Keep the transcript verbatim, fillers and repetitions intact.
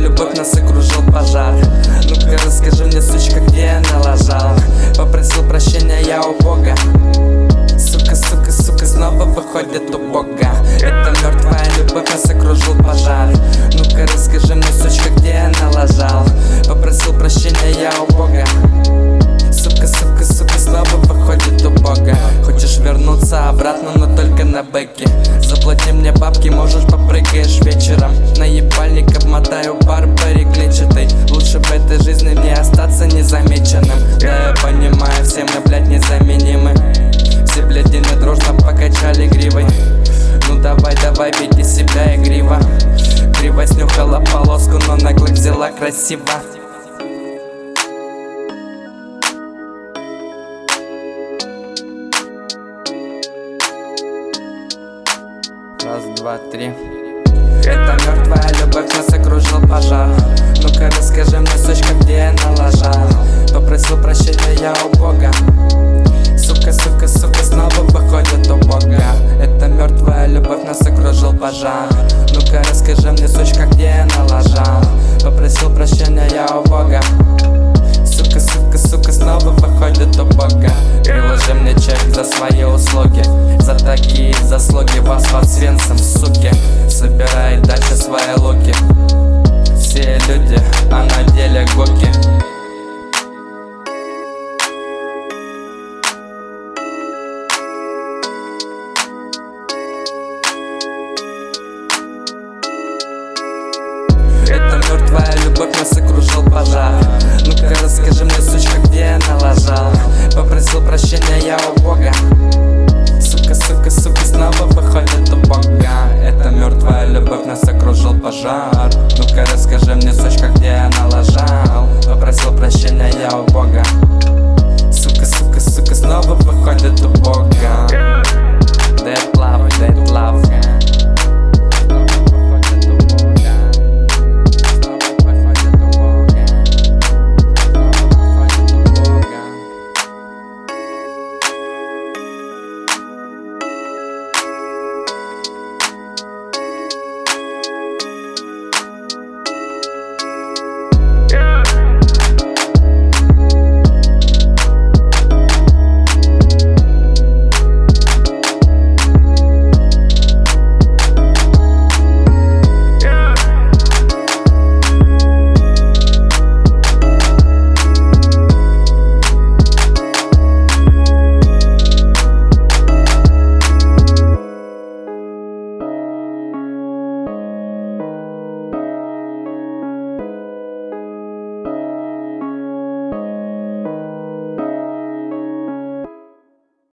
любовь, нас окружил пожар. Ну-ка расскажи мне, сучка, где я налажал. Попросил прощения я у Бога. Сука, сука, сука, снова выходит у Бога. Это мертвая любовь, нас окружил пожар. Ну-ка расскажи мне, сучка, где я налажал. Попросил прощения я у Бога. Сука, сука, сука, снова выходит у Бога. Хочешь вернуться обратно, но только на бэке. Заплати мне бабки, можешь попрыгаешь вечером. На ебальник обмотаю барбари клетчатой. Лучше в этой жизни мне остаться незамеченным. Да я понимаю, все мы, блядь, незаменимы. Все, блядь, не дружно покачали гривой. Ну давай, давай, веди себя игриво. Криво снюхала полоску, но нагло взяла красиво. Раз, два, три. Это мертвая любовь, нас окружил пожар. Ну-ка расскажи